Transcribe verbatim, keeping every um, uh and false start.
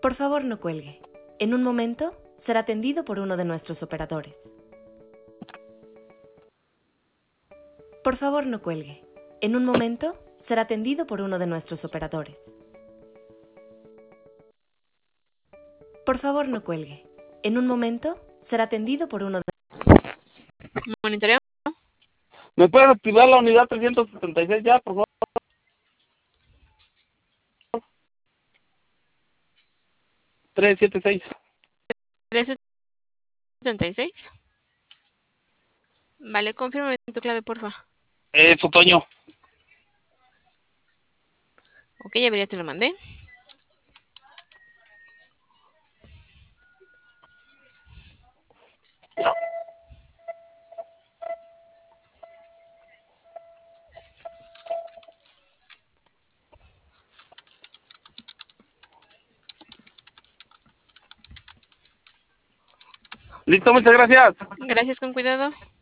Por favor, no cuelgue. En un momento será atendido por uno de nuestros operadores. Por favor, no cuelgue. En un momento será atendido por uno de nuestros operadores. Por favor, no cuelgue. En un momento será atendido por uno de... Monitoreo. ¿Me puedes activar la unidad trescientos setenta y seis ya, por favor? trescientos setenta y seis. trescientos setenta y seis. Vale, confírmame tu clave, porfa. Es Otoño. Ok, ya vería, te lo mandé. Listo, muchas gracias. Gracias, con cuidado.